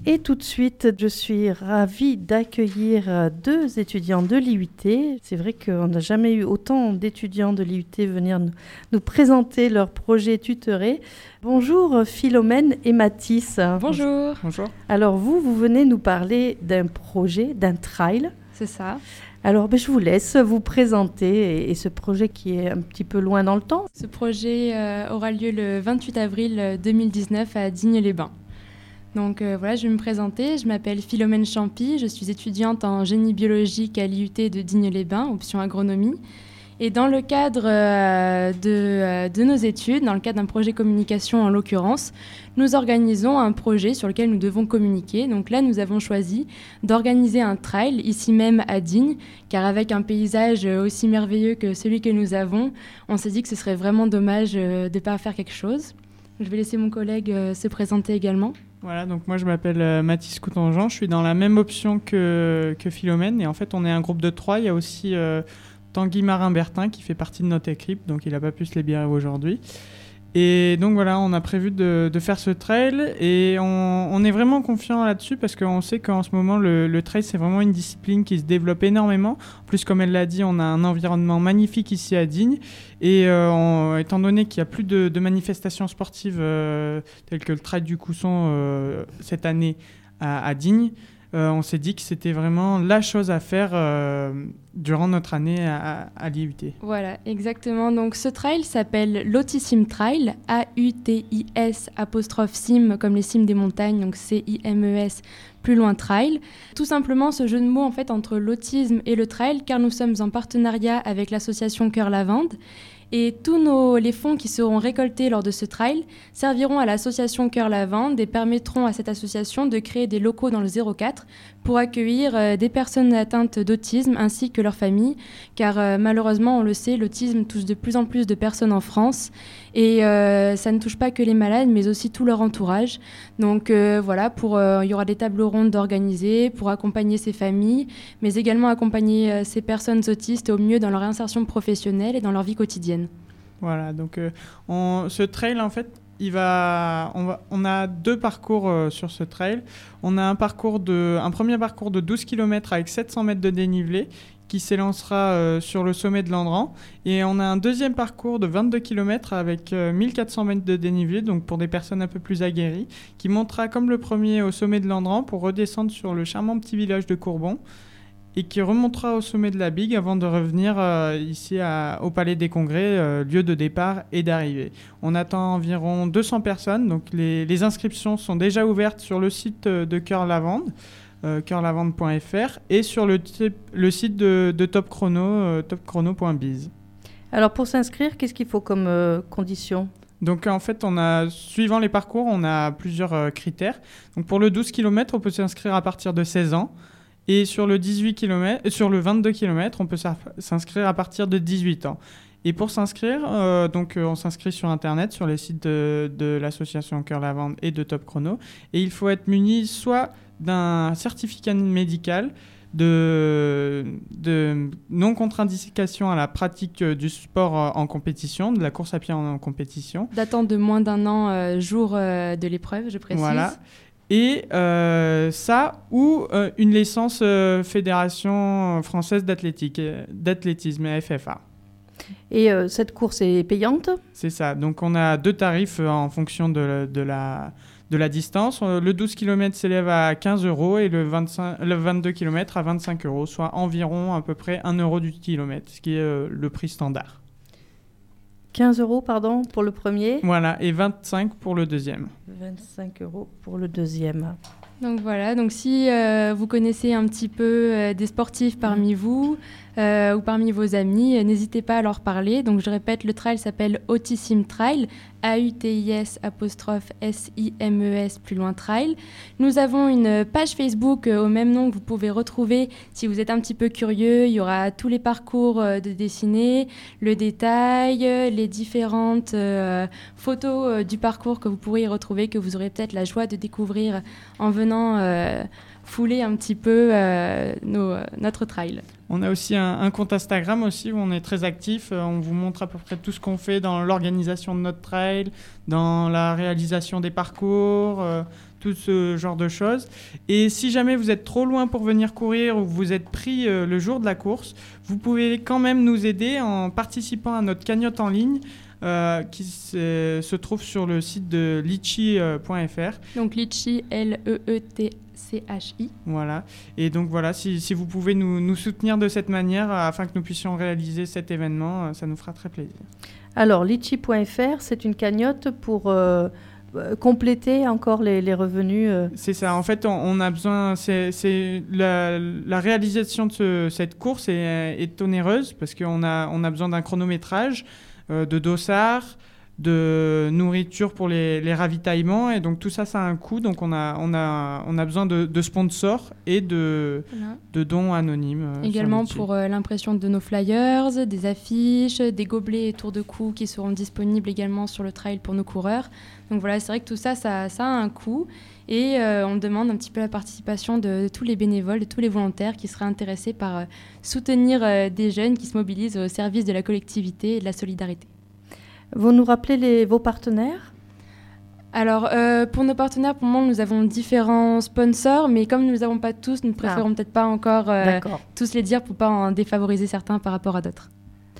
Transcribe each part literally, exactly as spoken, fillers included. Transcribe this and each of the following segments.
Et tout de suite, je suis ravie d'accueillir deux étudiants de l'I U T. C'est vrai qu'on n'a jamais eu autant d'étudiants de l'I U T venir nous, nous présenter leur projet tutoré. Bonjour Philomène et Mathis. Bonjour. Bonjour. Alors vous, vous venez nous parler d'un projet, d'un trail. C'est ça. Alors ben, je vous laisse vous présenter et, et ce projet qui est un petit peu loin dans le temps. Ce projet euh, aura lieu le vingt-huit avril deux mille dix-neuf à Digne-les-Bains. Donc euh, voilà, je vais me présenter. Je m'appelle Philomène Champy, je suis étudiante en génie biologique à l'I U T de Digne-les-Bains, option agronomie. Et dans le cadre euh, de, euh, de nos études, dans le cadre d'un projet communication en l'occurrence, nous organisons un projet sur lequel nous devons communiquer. Donc là, nous avons choisi d'organiser un trail, ici même à Digne, car avec un paysage aussi merveilleux que celui que nous avons, on s'est dit que ce serait vraiment dommage euh, de ne pas faire quelque chose. Je vais laisser mon collègue euh, se présenter également. Voilà, donc moi je m'appelle euh, Mathis Coutanjean, je suis dans la même option que, que Philomène et en fait on est un groupe de trois. Il y a aussi euh, Tanguy Marin-Bertin qui fait partie de notre équipe, donc il n'a pas pu se libérer aujourd'hui. Et donc voilà, on a prévu de, de faire ce trail et on, on est vraiment confiant là-dessus parce qu'on sait qu'en ce moment le, le trail c'est vraiment une discipline qui se développe énormément. En plus, comme elle l'a dit, on a un environnement magnifique ici à Digne et euh, on, étant donné qu'il n'y a plus de, de manifestations sportives euh, telles que le trail du Cousson euh, cette année à, à Digne, Euh, on s'est dit que c'était vraiment la chose à faire euh, durant notre année à, à l'I U T. Voilà, exactement. Donc ce trail s'appelle l'Autisime Trail, A U T I S apostrophe sim, comme les cimes des montagnes, donc C I M E S, plus loin trail. Tout simplement ce jeu de mots en fait entre l'autisme et le trail, car nous sommes en partenariat avec l'association Cœur Lavande. Et tous nos, les fonds qui seront récoltés lors de ce trail serviront à l'association Cœur Lavande et permettront à cette association de créer des locaux dans le zéro quatre pour accueillir euh, des personnes atteintes d'autisme ainsi que leurs familles, car euh, malheureusement, on le sait, l'autisme touche de plus en plus de personnes en France et euh, ça ne touche pas que les malades, mais aussi tout leur entourage. Donc euh, voilà, pour, euh, il y aura des tables rondes organisées pour accompagner ces familles, mais également accompagner euh, ces personnes autistes au mieux dans leur insertion professionnelle et dans leur vie quotidienne. Voilà, donc euh, on, ce trail, en fait, il va, on, va, on a deux parcours euh, sur ce trail. On a un, parcours de, un premier parcours de douze kilomètres avec sept cents mètres de dénivelé qui s'élancera euh, sur le sommet de l'Andran. Et on a un deuxième parcours de vingt-deux kilomètres avec euh, mille quatre cents mètres de dénivelé, donc pour des personnes un peu plus aguerries, qui montera comme le premier au sommet de l'Andran pour redescendre sur le charmant petit village de Courbon, et qui remontera au sommet de la Bigue avant de revenir euh, ici à, au Palais des Congrès, euh, lieu de départ et d'arrivée. On attend environ deux cents personnes, donc les, les inscriptions sont déjà ouvertes sur le site de Cœur Lavande, euh, cœur lavande point f r, et sur le, le site de, de Top Chrono, euh, top chrono point biz. Alors pour s'inscrire, qu'est-ce qu'il faut comme euh, condition ? Donc en fait, on a, suivant les parcours, on a plusieurs euh, critères. Donc pour le douze kilomètres, on peut s'inscrire à partir de seize ans. Et sur le, dix-huit kilomètres, sur le vingt-deux kilomètres, on peut s'inscrire à partir de dix-huit ans. Et pour s'inscrire, euh, donc, euh, on s'inscrit sur Internet, sur les sites de, de l'association Cœur Lavande et de Top Chrono. Et il faut être muni soit d'un certificat médical, de, de non-contre-indication à la pratique du sport en compétition, de la course à pied en, en compétition. Datant de moins d'un an, euh, jour euh, de l'épreuve, je précise. Voilà. Et euh, ça, ou euh, une licence euh, Fédération française d'athlétique, d'athlétisme, F F A. Et euh, cette course est payante ? C'est ça. Donc on a deux tarifs euh, en fonction de, de, la, de la distance. Le douze kilomètres s'élève à quinze euros et le, vingt-cinq, le vingt-deux kilomètres à vingt-cinq euros, soit environ à peu près un euro du kilomètre, ce qui est euh, le prix standard. quinze euros, pardon, pour le premier. Voilà, et vingt-cinq pour le deuxième. vingt-cinq euros pour le deuxième. Donc voilà, donc si euh, vous connaissez un petit peu euh, des sportifs parmi vous euh, ou parmi vos amis, euh, n'hésitez pas à leur parler. Donc je répète, le trail s'appelle Autisime Trail, A U T I S apostrophe S I M E S plus loin trail. Nous avons une page Facebook euh, au même nom que vous pouvez retrouver si vous êtes un petit peu curieux. Il y aura tous les parcours euh, de dessinée, le détail, euh, les différentes euh, photos euh, du parcours que vous pourrez y retrouver, que vous aurez peut-être la joie de découvrir en venant Euh, fouler un petit peu euh, nos, notre trail. On a aussi un, un compte Instagram aussi où on est très actif. Euh, on vous montre à peu près tout ce qu'on fait dans l'organisation de notre trail, dans la réalisation des parcours, euh, tout ce genre de choses. Et si jamais vous êtes trop loin pour venir courir ou vous êtes pris euh, le jour de la course, vous pouvez quand même nous aider en participant à notre cagnotte en ligne euh, qui se, se trouve sur le site de litchi point f r. Donc Litchi, L E E T C H I. Voilà. Et donc voilà, si, si vous pouvez nous, nous soutenir de cette manière euh, afin que nous puissions réaliser cet événement, euh, ça nous fera très plaisir. Alors, litchi point f r, c'est une cagnotte pour euh, compléter encore les, les revenus. Euh. C'est ça. En fait, on, on a besoin. C'est, c'est la, la réalisation de ce, cette course est, est onéreuse parce qu'on a, on a besoin d'un chronométrage, euh, de dossards, de nourriture pour les, les ravitaillements, et donc tout ça, ça a un coût. Donc on a, on a, on a besoin de, de sponsors et de, voilà. de dons anonymes. Euh, Également pour euh, l'impression de nos flyers, des affiches, des gobelets et tours de cou qui seront disponibles également sur le trail pour nos coureurs. Donc voilà, c'est vrai que tout ça, ça, ça a un coût, et euh, on demande un petit peu la participation de, de tous les bénévoles, de tous les volontaires qui seraient intéressés par euh, soutenir euh, des jeunes qui se mobilisent au service de la collectivité et de la solidarité. Vous nous rappelez les, vos partenaires ? Alors, euh, pour nos partenaires, pour le moment, nous avons différents sponsors, mais comme nous n'avons pas tous, nous préférons ah. peut-être pas encore euh, tous les dire pour ne pas en défavoriser certains par rapport à d'autres.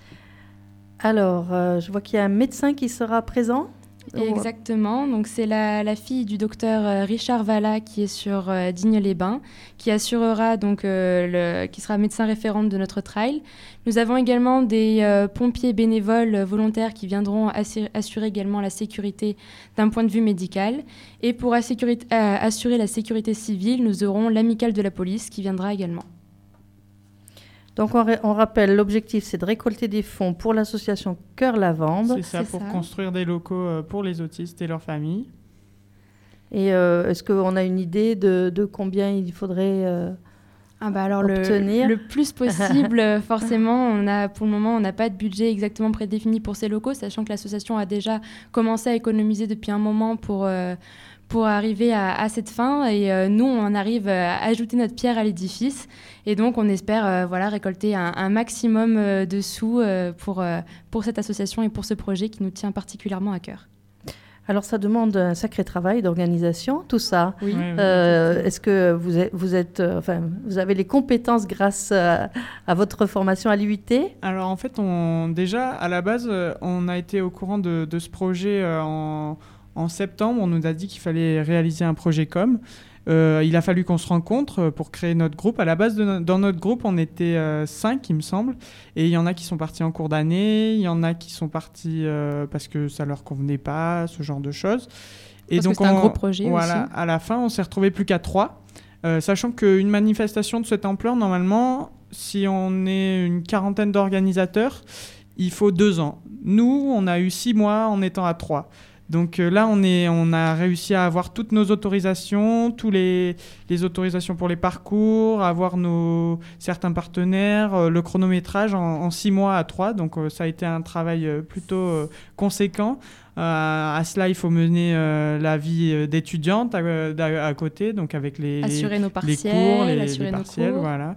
Alors, euh, je vois qu'il y a un médecin qui sera présent. Exactement, donc c'est la, la fille du docteur Richard Valla qui est sur euh, Digne-les-Bains, qui assurera donc euh, le, qui sera médecin référente de notre trail. Nous avons également des euh, pompiers bénévoles volontaires qui viendront assurer, assurer également la sécurité d'un point de vue médical. Et pour assurer, euh, assurer la sécurité civile, nous aurons l'amicale de la police qui viendra également. Donc, on, ré- on rappelle, l'objectif, c'est de récolter des fonds pour l'association Cœur Lavande. C'est ça, c'est pour ça. Construire des locaux pour les autistes et leurs familles. Et euh, est-ce qu'on a une idée de, de combien il faudrait euh, ah bah alors obtenir le, le plus possible, forcément. On a, pour le moment, on n'a pas de budget exactement prédéfini pour ces locaux, sachant que l'association a déjà commencé à économiser depuis un moment pour... Euh, pour arriver à, à cette fin, et euh, nous on arrive à ajouter notre pierre à l'édifice, et donc on espère euh, voilà, récolter un, un maximum euh, de sous euh, pour, euh, pour cette association et pour ce projet qui nous tient particulièrement à cœur. Alors ça demande un sacré travail d'organisation, tout ça. Oui. oui, euh, oui. Est-ce que vous êtes, vous, êtes, euh, enfin, vous avez les compétences grâce à, à votre formation à l'I U T ? Alors en fait, on, déjà à la base, on a été au courant de, de ce projet euh, en En septembre, on nous a dit qu'il fallait réaliser un projet com. Euh, il a fallu qu'on se rencontre pour créer notre groupe. À la base, de no- dans notre groupe, on était euh, cinq, il me semble. Et il y en a qui sont partis en cours d'année, il y en a qui sont partis euh, parce que ça ne leur convenait pas, ce genre de choses. Et parce donc, que c'est on, un gros projet voilà, aussi. À la fin, on s'est retrouvés plus qu'à trois. Euh, sachant qu'une manifestation de cette ampleur, normalement, si on est une quarantaine d'organisateurs, il faut deux ans. Nous, on a eu six mois en étant à trois. Donc euh, là, on, est, on a réussi à avoir toutes nos autorisations, tous les, les autorisations pour les parcours, avoir nos, certains partenaires, euh, le chronométrage en, en six mois à trois. Donc euh, ça a été un travail euh, plutôt euh, conséquent. Euh, à cela, il faut mener euh, la vie d'étudiante à, à, à côté, donc avec les, assurer nos partiels, les cours, les, assurer les nos partiels, cours. Voilà.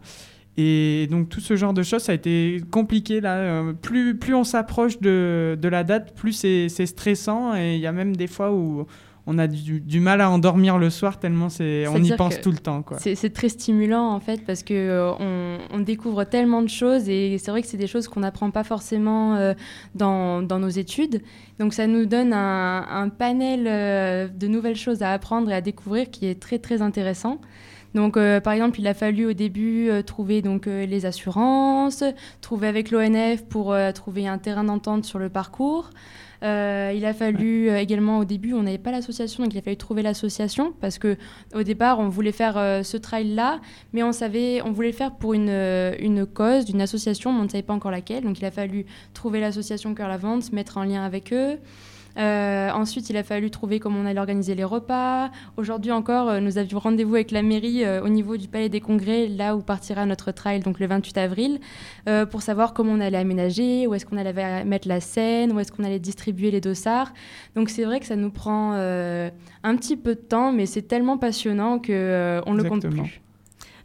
Et donc tout ce genre de choses, ça a été compliqué là. Euh, plus, plus on s'approche de, de la date, plus c'est, c'est stressant, et il y a même des fois où on a du, du mal à endormir le soir tellement c'est, on y pense tout le temps, quoi. C'est, c'est très stimulant en fait, parce que euh, on, on découvre tellement de choses, et c'est vrai que c'est des choses qu'on n'apprend pas forcément euh, dans, dans nos études. Donc ça nous donne un, un panel euh, de nouvelles choses à apprendre et à découvrir qui est très très intéressant. Donc, euh, par exemple, il a fallu au début euh, trouver donc, euh, les assurances, trouver avec l'O N F pour euh, trouver un terrain d'entente sur le parcours. Euh, il a fallu euh, également, au début, on n'avait pas l'association, donc il a fallu trouver l'association, parce qu'au départ, on voulait faire euh, ce trail-là, mais on, savait, on voulait le faire pour une, euh, une cause, d'une association, mais on ne savait pas encore laquelle. Donc, il a fallu trouver l'association Cœur Lavande, se mettre en lien avec eux. Euh, ensuite, il a fallu trouver comment on allait organiser les repas. Aujourd'hui encore, euh, nous avions rendez-vous avec la mairie euh, au niveau du Palais des Congrès, là où partira notre trail, donc le vingt-huit avril, euh, pour savoir comment on allait aménager, où est-ce qu'on allait mettre la scène, où est-ce qu'on allait distribuer les dossards. Donc c'est vrai que ça nous prend euh, un petit peu de temps, mais c'est tellement passionnant qu'on euh, ne le compte plus.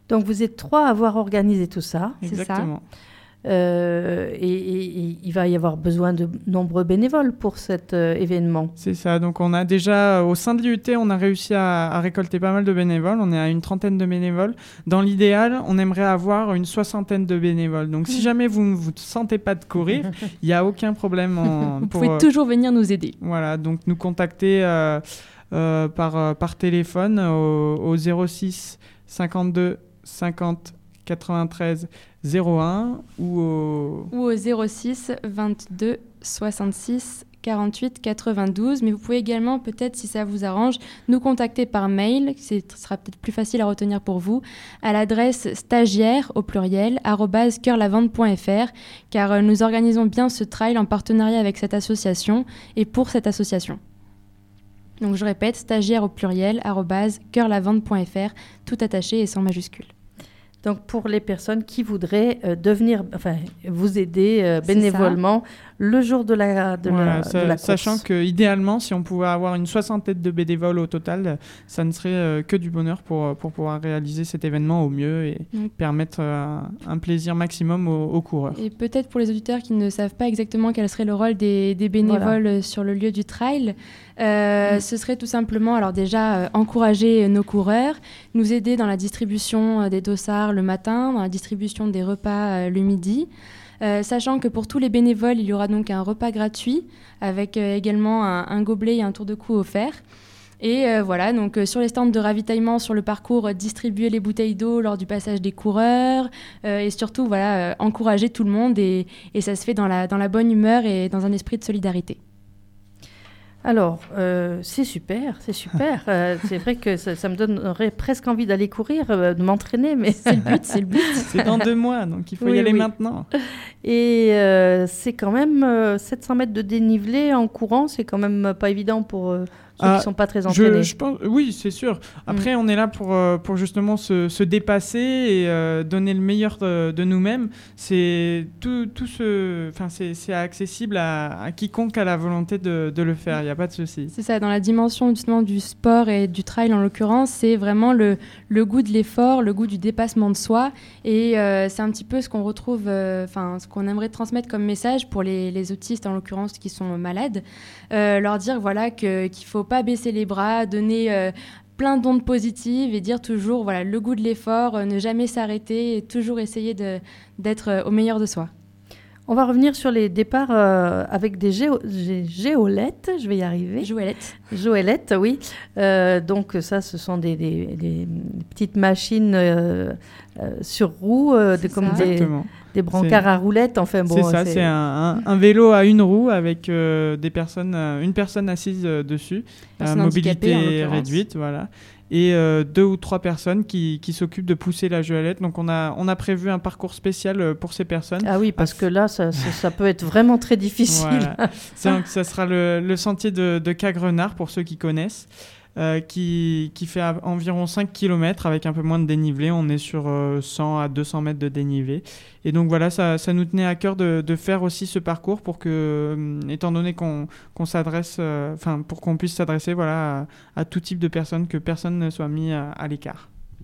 Donc vous êtes trois à avoir organisé tout ça. Exactement. C'est ça. Euh, et, et, et il va y avoir besoin de nombreux bénévoles pour cet euh, événement. C'est ça, donc on a déjà, au sein de l'I U T, on a réussi à, à récolter pas mal de bénévoles, on est à une trentaine de bénévoles. Dans l'idéal, on aimerait avoir une soixantaine de bénévoles. Donc si jamais vous ne vous sentez pas de courir, il n'y a aucun problème. En, Vous pour, pouvez euh, toujours venir nous aider. Voilà, donc nous contacter euh, euh, par, euh, par téléphone au, au zéro six cinquante-deux cinquante quatre-vingt-treize zéro un ou au... Ou au zéro six vingt-deux soixante-six quarante-huit quatre-vingt-douze. Mais vous pouvez également, peut-être si ça vous arrange, nous contacter par mail, ce sera peut-être plus facile à retenir pour vous, à l'adresse stagiaire au pluriel arobase cœur lavande point f r, car euh, nous organisons bien ce trail en partenariat avec cette association et pour cette association. Donc je répète, stagiaire au pluriel arobase cœur lavande point f r, tout attaché et sans majuscule. Donc pour les personnes qui voudraient euh, devenir, enfin, vous aider euh, C'est bénévolement le jour de la, de Voilà, la, ça- de la course. sachant que idéalement, si on pouvait avoir une soixantaine de bénévoles au total, ça ne serait euh, que du bonheur pour, pour pouvoir réaliser cet événement au mieux et Mm. permettre euh, un plaisir maximum aux, aux coureurs. Et peut-être pour les auditeurs qui ne savent pas exactement quel serait le rôle des, des bénévoles Voilà. sur le lieu du trail, euh, Mm. ce serait tout simplement, alors déjà, euh, encourager nos coureurs, nous aider dans la distribution euh, des dossards le matin, dans la distribution des repas euh, le midi. Euh, sachant que pour tous les bénévoles, il y aura donc un repas gratuit avec euh, également un, un gobelet et un tour de cou offert. Et euh, voilà, donc euh, sur les stands de ravitaillement sur le parcours, euh, distribuer les bouteilles d'eau lors du passage des coureurs euh, et surtout voilà, euh, encourager tout le monde et, et ça se fait dans la, dans la bonne humeur et dans un esprit de solidarité. Alors, euh, c'est super, c'est super. Euh, c'est vrai que ça, ça me donnerait presque envie d'aller courir, euh, de m'entraîner, mais C'est le but, c'est le but. C'est dans deux mois, donc il faut Oui, y aller oui. maintenant. et euh, c'est quand même euh, sept cents mètres de dénivelé en courant, c'est quand même pas évident pour euh, ceux Ah, qui sont pas très entraînés. Je, je pense, oui, c'est sûr. Après, on est là pour, euh, pour justement se, se dépasser et euh, donner le meilleur de, de nous-mêmes. C'est tout, tout ce, enfin, c'est, c'est accessible à, à quiconque a la volonté de, de le faire. Il n'y a pas de souci. C'est ça, dans la dimension justement du sport et du trail en l'occurrence, c'est vraiment le, le goût de l'effort, le goût du dépassement de soi. Et euh, c'est un petit peu ce qu'on retrouve, enfin ce qu'on aimerait transmettre comme message pour les, les autistes en l'occurrence qui sont malades. Euh, leur dire voilà, que, qu'il ne faut pas baisser les bras, donner euh, plein d'ondes positives et dire toujours voilà, le goût de l'effort, euh, ne jamais s'arrêter et toujours essayer de, d'être euh, au meilleur de soi. On va revenir sur les départs euh, avec des géo- gé- géolettes, je vais y arriver. Joëlette. Joëlettes, oui. Euh, donc ça, ce sont des, des- des- des petites machines euh, euh, sur roues, euh, de- C'est comme ça. des, Exactement. des brancards C'est- à roulettes. Enfin bon, c'est ça, c'est, un, un- un vélo à une roue avec euh, des personnes, euh, une personne assise euh, dessus, Personne euh, handicapée, en mobilité l'occurrence. réduite, voilà, et euh, deux ou trois personnes qui, qui s'occupent de pousser la joëlette. Donc on a, on a prévu un parcours spécial euh, pour ces personnes. Ah oui, parce que là, ça, ça, ça peut être vraiment très difficile. Voilà. Donc, ça sera le, le sentier de, de Cagrenard, pour ceux qui connaissent, euh, qui, qui fait à- environ cinq kilomètres avec un peu moins de dénivelé. On est sur euh, cent à deux cents mètres de dénivelé. Et donc voilà, ça, ça nous tenait à cœur de, de faire aussi ce parcours pour que, euh, étant donné qu'on, qu'on s'adresse, euh, enfin, pour qu'on puisse s'adresser voilà, à, à tout type de personnes, que personne ne soit mis à, à l'écart.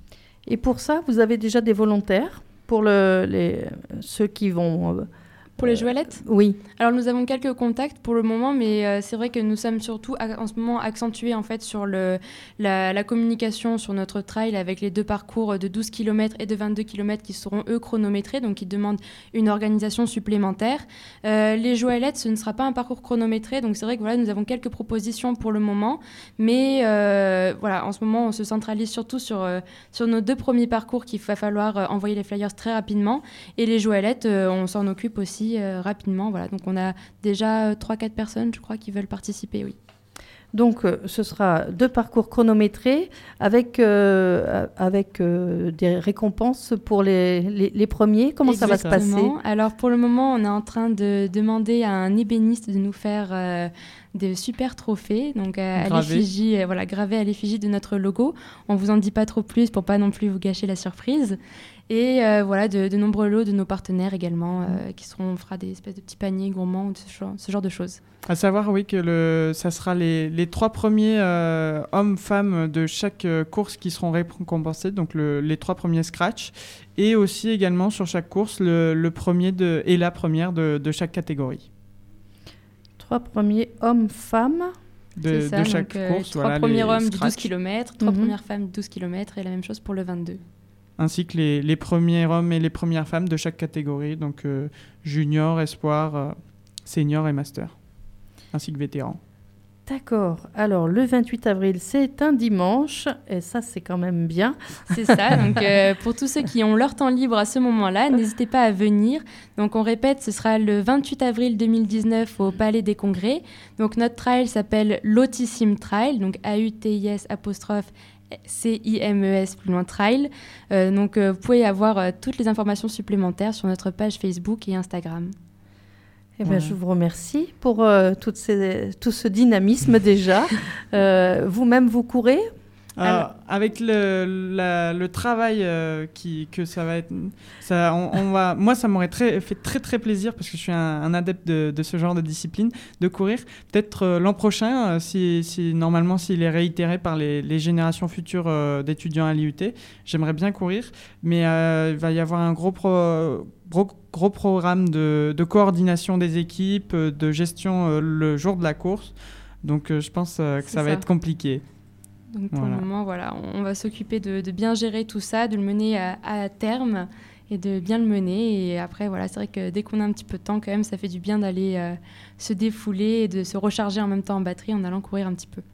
Et pour ça, vous avez déjà des volontaires pour le, les, ceux qui vont... euh, Pour les Joëlettes ? oui. Alors nous avons quelques contacts pour le moment, mais euh, c'est vrai que nous sommes surtout a- en ce moment accentués en fait sur le, la, la communication sur notre trail avec les deux parcours de douze kilomètres et de vingt-deux kilomètres qui seront eux chronométrés, donc qui demandent une organisation supplémentaire. Euh, les Joëlettes, ce ne sera pas un parcours chronométré, donc c'est vrai que voilà, nous avons quelques propositions pour le moment, mais euh, voilà, en ce moment on se centralise surtout sur, euh, sur nos deux premiers parcours qu'il va falloir euh, envoyer les flyers très rapidement, et les Joëlettes, euh, on s'en occupe aussi Euh, rapidement. Voilà. Donc on a déjà euh, trois quatre personnes, je crois, qui veulent participer, oui. Donc, euh, ce sera deux parcours chronométrés avec, euh, avec euh, des récompenses pour les, les, les premiers. Comment ça va se passer ? Exactement. Alors, pour le moment, on est en train de demander à un ébéniste de nous faire euh, des super trophées, donc à, à Gravé. l'effigie, euh, voilà, gravés à l'effigie de notre logo. On vous en dit pas trop plus pour pas non plus vous gâcher la surprise. Et euh, voilà, de, de nombreux lots de nos partenaires également, euh, qui seront, on fera des espèces de petits paniers gourmands, ce genre, ce genre de choses. À savoir, oui, que le, ça sera les, les trois premiers euh, hommes-femmes de chaque euh, course qui seront récompensés, donc le, les trois premiers scratch, et aussi également sur chaque course, le, le premier de, et la première de, de chaque catégorie. Trois premiers hommes-femmes de, ça, de chaque donc, euh, course. Trois voilà, premiers les hommes scratch. de douze kilomètres, trois Mhm. premières femmes de douze kilomètres, et la même chose pour le vingt-deux. Ainsi que les, les premiers hommes et les premières femmes de chaque catégorie, donc euh, junior, espoir, euh, senior et master, ainsi que vétéran. D'accord. Alors, le vingt-huit avril, c'est un dimanche, et ça, c'est quand même bien. C'est ça, donc euh, pour tous ceux qui ont leur temps libre à ce moment-là, n'hésitez pas à venir. Donc on répète, ce sera le vingt-huit avril deux mille dix-neuf au Palais des Congrès. Donc notre trail s'appelle l'Autissime Trail, donc A U T I S apostrophe C I M E S plus loin Trail. Euh, donc euh, vous pouvez avoir euh, toutes les informations supplémentaires sur notre page Facebook et Instagram. Eh bien, Ouais. je vous remercie pour euh, toutes ces, tout ce dynamisme déjà. Euh, vous-même, vous courez ? Euh, Alors- avec le, la- le travail euh, qui, que ça va être, ça, on, on va, moi ça m'aurait très, fait très très plaisir parce que je suis un, un adepte de, de ce genre de discipline, de courir. Peut-être euh, l'an prochain, euh, si, si normalement s'il est réitéré par les, les générations futures euh, d'étudiants à l'I U T, j'aimerais bien courir, mais euh, il va y avoir un gros, pro, gros, gros programme de, de coordination des équipes, euh, de gestion euh, le jour de la course. Donc euh, je pense euh, que C'est ça va ça. être compliqué. Donc pour Voilà. le moment, voilà, on, on va s'occuper de, de bien gérer tout ça, de le mener à, à terme et de bien le mener. Et après, voilà, c'est vrai que dès qu'on a un petit peu de temps, quand même, ça fait du bien d'aller euh, se défouler et de se recharger en même temps en batterie en allant courir un petit peu.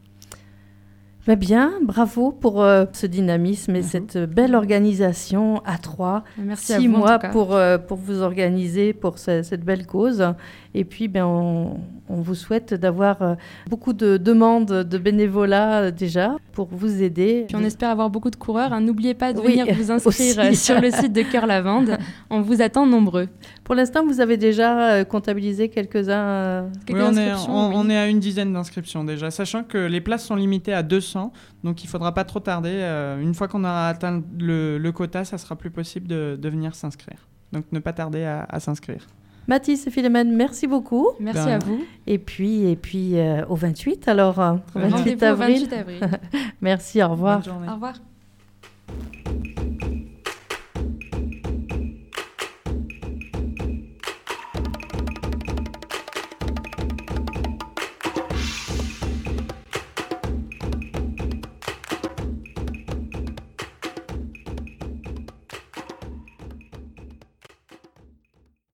Eh bien, bravo pour euh, ce dynamisme et Mhm. cette belle organisation à trois. Merci à Six vous, en mois tout cas. pour, euh, pour vous organiser pour ce- cette belle cause. Et puis, ben, on, on vous souhaite d'avoir euh, beaucoup de demandes de bénévolat euh, déjà pour vous aider. Puis on espère avoir beaucoup de coureurs. hein. N'oubliez pas de Oui, venir vous inscrire aussi. euh, sur le site de Cœur Lavande. On vous attend nombreux. Pour l'instant, vous avez déjà euh, comptabilisé quelques-uns. euh, Quelques Oui, on, est, inscriptions, on, oui. on est à une dizaine d'inscriptions déjà, sachant que les places sont limitées à deux cents, donc il ne faudra pas trop tarder. Euh, une fois qu'on aura atteint le, le quota, ça sera plus possible de, de venir s'inscrire. Donc ne pas tarder à, à s'inscrire. Mathis et Philomène, merci beaucoup. Merci Ben, à vous. Et puis, et puis euh, au vingt-huit, alors, euh, au Rendez-vous vingt-huit Rendez-vous au avril. vingt-huit avril. Merci, au revoir. Bonne journée. Au revoir.